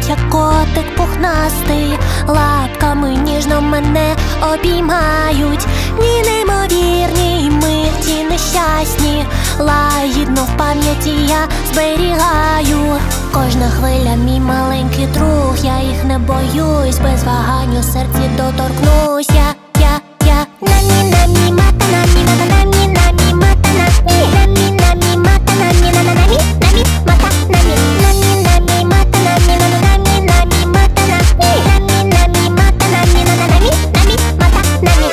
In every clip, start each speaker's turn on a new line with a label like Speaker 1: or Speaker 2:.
Speaker 1: як котик пухнастий, лапками ніжно мене обіймають. Ні, неймовірні миті нещасні, лагідно в пам'яті я зберігаю. Кожна хвиля мій маленький друг, я їх не боюсь, без вагань у серці доторкнусь. Я намі намі мата намі намі намі мата намі намі намі мата намі намі намі мата намі намі намі мата намі намі намі мата намі намі намі мата намі намі намі мата намі.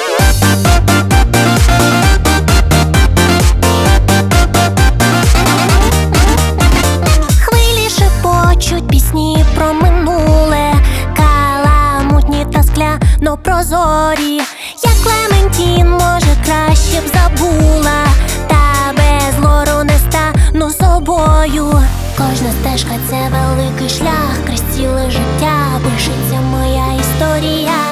Speaker 1: Хвилі шепочуть пісні про минуле, каламутні та скляно прозорі. Я Клементін, може, краще б забула, та без лору не стану собою. Кожна стежка — це великий шлях, крізь ціле життя пишеться моя історія.